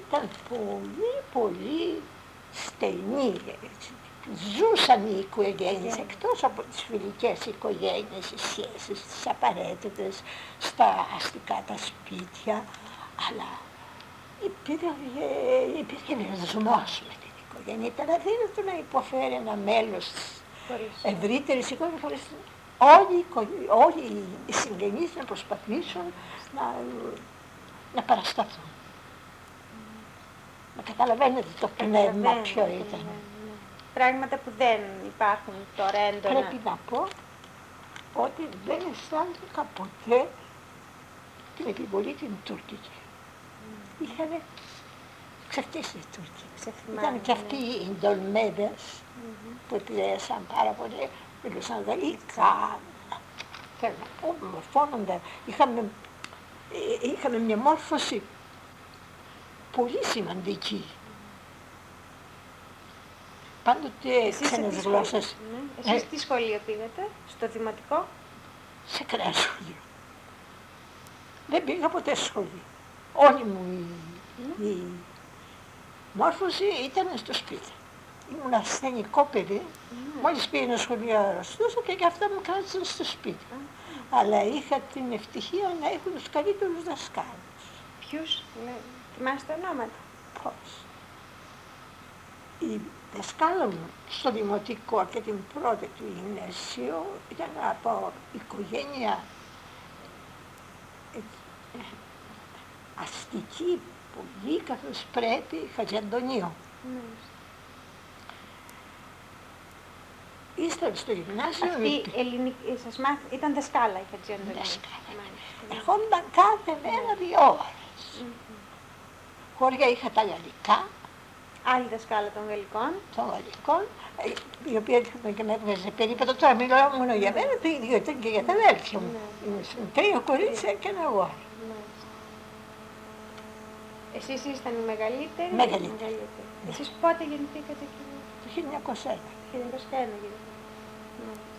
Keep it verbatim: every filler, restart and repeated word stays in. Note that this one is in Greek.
ήταν πολύ πολύ στενή, έτσι. Ζούσαν οι οικογένειες, yeah. εκτός από τις φιλικές οικογένειες, οι σχέσεις, τις απαραίτητες, στα αστικά τα σπίτια, αλλά υπήρχε, υπήρχε δεσμός με την οικογένεια. Ήταν αδύνατο να υποφέρει ένα μέλος της ευρύτερης οικογένειας χωρίς όλοι, όλοι οι συγγενείς να προσπαθήσουν να, να παρασταθούν. Mm. Μα καταλαβαίνετε το πνεύμα ποιο ήταν. Πράγματα που δεν υπάρχουν τώρα έντονα. Πρέπει να πω ότι δεν αισθάνθηκα ποτέ την επιβολή την τουρκική. Mm. Είχανε ξεφτύσει οι Τούρκοι. Ήταν και αυτοί ναι. οι ντολμέδες mm-hmm. που επηρέασαν πάρα πολύ, μιλούσαν γαλλικά, θέλω να πω, μορφώνονταν. Είχαμε, είχαμε μια μόρφωση πολύ σημαντική. Πάντοτε ξένες γλώσσες. Ναι. Εσείς ε, τι σχολείο πήγατε, στο δημοτικό? Σε κανένα σχολείο. Δεν πήγα ποτέ σχολείο. Όλη μου η, mm. η μόρφωση ήταν στο σπίτι. Ήμουν ασθενικό παιδί. Mm. Μόλις πήγαινα σχολείο αρρωστούσα και γι' αυτά μου κράτησαν στο σπίτι. Mm. Αλλά είχα την ευτυχία να έχω τους καλύτερους δασκάλους. Ποιους, ναι. Θυμάστε ονόματα? Πώς. Η δασκάλα μου στο δημοτικό και την πρώτη του γυμνασίου ήταν από οικογένεια αστική πολύ καθώς πρέπει, Χατζαντονίου. Mm. Ύστερα στο γυμνάσιο... Αυτή η ελληνική, σας μάθη, ήταν δασκάλα η Χατζαντονίου. Δασκάλα. Ερχόνταν κάθε μέρα δύο ώρες. Mm-hmm. Χώρια είχα τα γαλλικά. Άλλη δασκάλα των γαλλικών. Των γαλλικών, η οποία και με έβγαζε περίπου. Τώρα μιλάω μόνο για μένα, το ίδιο ήταν και για τα αδέλφια μου. Mm-hmm. Τρία κορίτσια και ένα εγώ. Εσείς ήσταν οι μεγαλύτεροι. Μεγαλύτεροι. μεγαλύτεροι. Εσείς πότε γεννηθήκατε εκεί? Το χίλια εννιακόσια ένα. Το χίλια εννιακόσια ένα γεννηθήκατε.